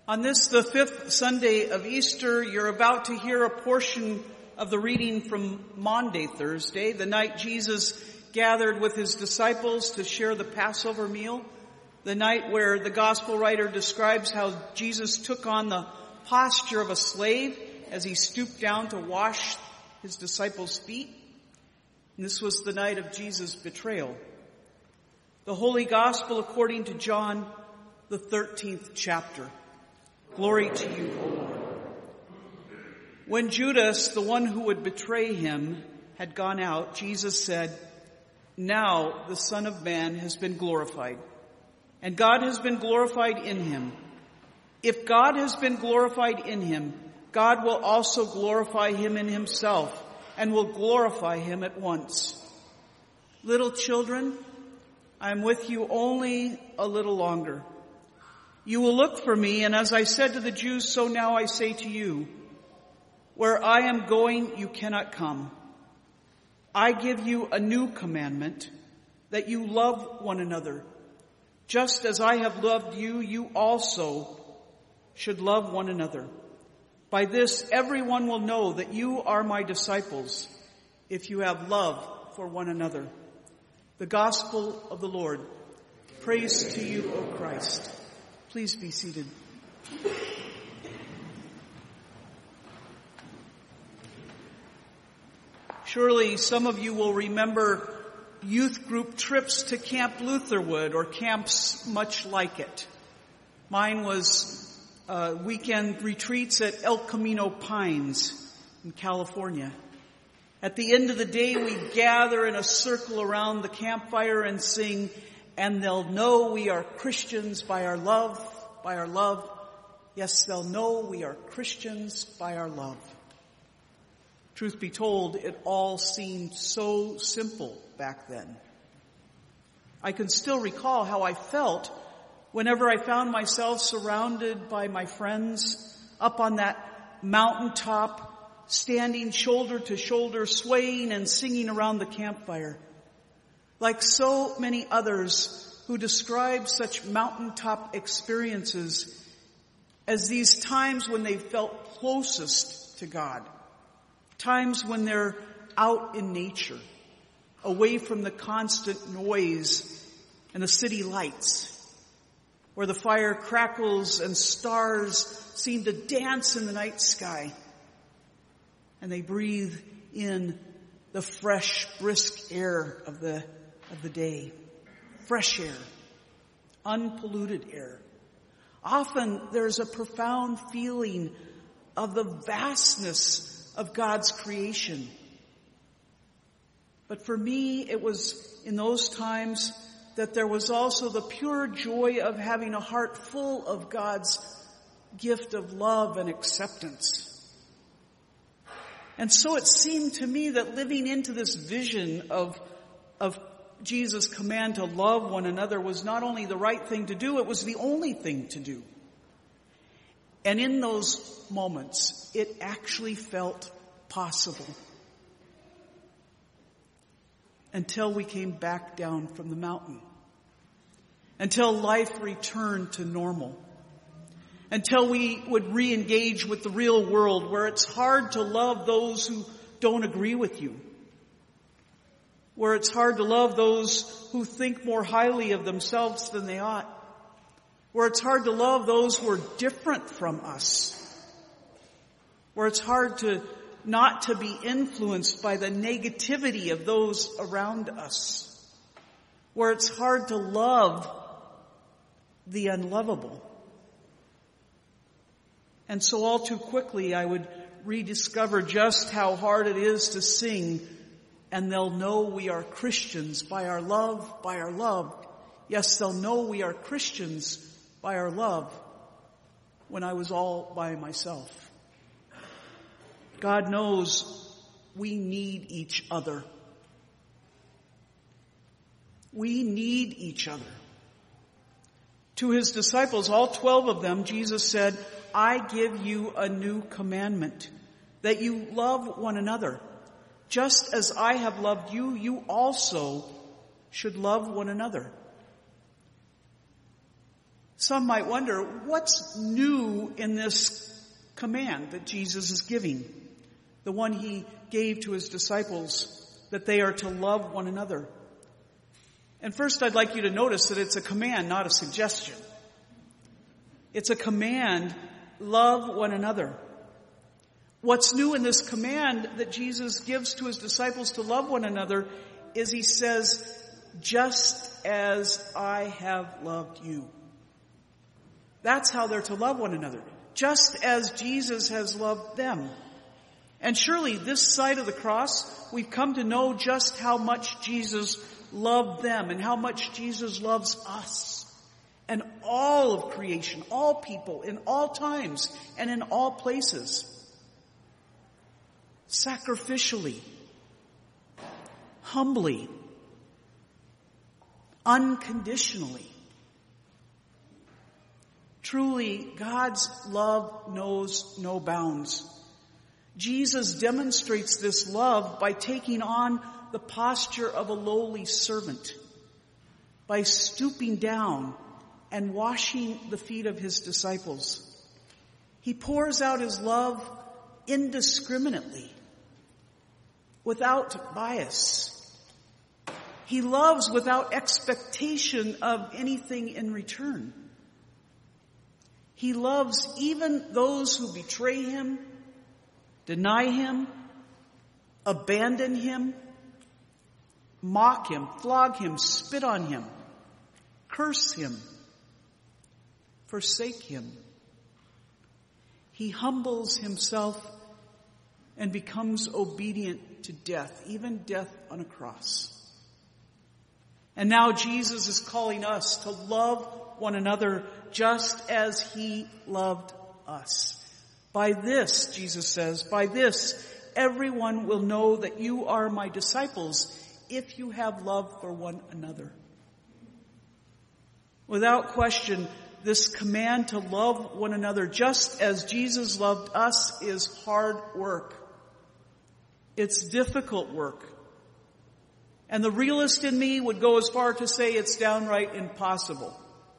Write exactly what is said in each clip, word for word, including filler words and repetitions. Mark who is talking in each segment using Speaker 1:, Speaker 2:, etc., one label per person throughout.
Speaker 1: On this, the fifth Sunday of Easter, you're about to hear a portion of the reading from Maundy Thursday, the night Jesus gathered with his disciples to share the Passover meal, the night where the gospel writer describes how Jesus took on the posture of a slave as he stooped down to wash his disciples' feet. And this was the night of Jesus' betrayal. The Holy Gospel according to John, the thirteenth chapter. Glory to you, O Lord. When Judas, the one who would betray him, had gone out, Jesus said, "Now the Son of Man has been glorified, and God has been glorified in him. If God has been glorified in him, God will also glorify him in himself, and will glorify him at once. Little children, I am with you only a little longer. You will look for me, and as I said to the Jews, so now I say to you, where I am going, you cannot come. I give you a new commandment, that you love one another. Just as I have loved you, you also should love one another. By this, everyone will know that you are my disciples, if you have love for one another." The Gospel of the Lord. Praise to you, O Christ. Please be seated. Surely some of you will remember youth group trips to Camp Lutherwood or camps much like it. Mine was uh, weekend retreats at El Camino Pines in California. At the end of the day, we gather in a circle around the campfire and sing, "And they'll know we are Christians by our love, by our love. Yes, they'll know we are Christians by our love." Truth be told, it all seemed so simple back then. I can still recall how I felt whenever I found myself surrounded by my friends up on that mountaintop, standing shoulder to shoulder, swaying and singing around the campfire. Like so many others who describe such mountaintop experiences as these times when they felt closest to God. Times when they're out in nature, away from the constant noise and the city lights, where the fire crackles and stars seem to dance in the night sky, and they breathe in the fresh, brisk air of the of the day. Fresh air, unpolluted air. Often there's a profound feeling of the vastness of God's creation. But for me, it was in those times that there was also the pure joy of having a heart full of God's gift of love and acceptance. And so it seemed to me that living into this vision of, of Jesus' command to love one another was not only the right thing to do, it was the only thing to do. And in those moments, it actually felt possible. Until we came back down from the mountain. Until life returned to normal. Until we would re-engage with the real world, where it's hard to love those who don't agree with you. Where it's hard to love those who think more highly of themselves than they ought. Where it's hard to love those who are different from us. Where it's hard to not to be influenced by the negativity of those around us. Where it's hard to love the unlovable. And so all too quickly I would rediscover just how hard it is to sing, "And they'll know we are Christians by our love, by our love." Yes, they'll know we are Christians by our love, when I was all by myself. God knows we need each other. We need each other. To his disciples, all twelve of them, Jesus said, "I give you a new commandment, that you love one another. Just as I have loved you, you also should love one another." Some might wonder, what's new in this command that Jesus is giving? The one he gave to his disciples, that they are to love one another. And first I'd like you to notice that it's a command, not a suggestion. It's a command, love one another. What's new in this command that Jesus gives to his disciples to love one another is he says, just as I have loved you. That's how they're to love one another. Just as Jesus has loved them. And surely this side of the cross, we've come to know just how much Jesus loved them and how much Jesus loves us. And all of creation, all people, in all times and in all places. Sacrificially, humbly, unconditionally. Truly, God's love knows no bounds. Jesus demonstrates this love by taking on the posture of a lowly servant, by stooping down and washing the feet of his disciples. He pours out his love indiscriminately, without bias. He loves without expectation of anything in return. He loves even those who betray him, deny him, abandon him, mock him, flog him, spit on him, curse him, forsake him. He humbles himself and becomes obedient to death, even death on a cross. And now Jesus is calling us to love one another just as he loved us. By this, Jesus says, by this, everyone will know that you are my disciples if you have love for one another. Without question, this command to love one another just as Jesus loved us is hard work. It's difficult work. And the realist in me would go as far to say it's downright impossible.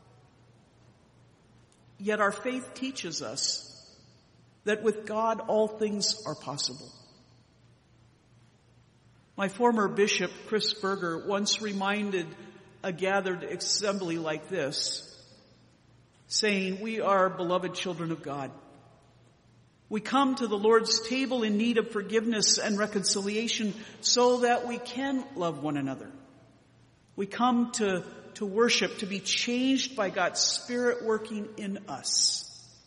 Speaker 1: Yet our faith teaches us that with God all things are possible. My former bishop, Chris Berger, once reminded a gathered assembly like this, saying, we are beloved children of God. We come to the Lord's table in need of forgiveness and reconciliation so that we can love one another. We come to, to worship, to be changed by God's Spirit working in us.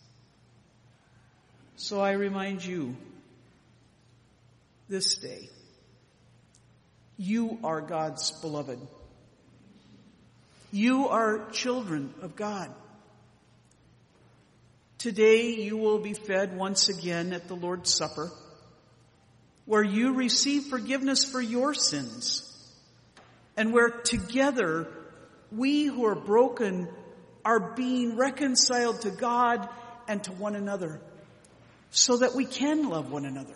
Speaker 1: So I remind you this day, you are God's beloved. You are children of God. Today you will be fed once again at the Lord's Supper, where you receive forgiveness for your sins, and where together we who are broken are being reconciled to God and to one another, so that we can love one another.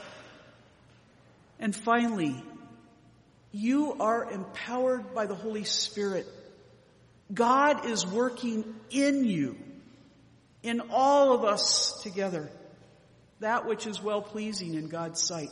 Speaker 1: And finally, you are empowered by the Holy Spirit. God is working in you, in all of us together, that which is well-pleasing in God's sight.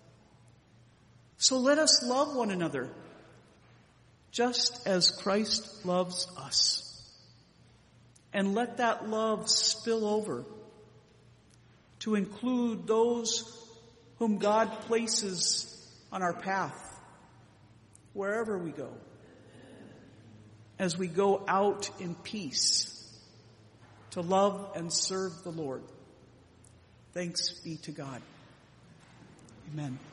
Speaker 1: So let us love one another, just as Christ loves us. And let that love spill over to include those whom God places on our path, wherever we go, as we go out in peace to love and serve the Lord. Thanks be to God. Amen.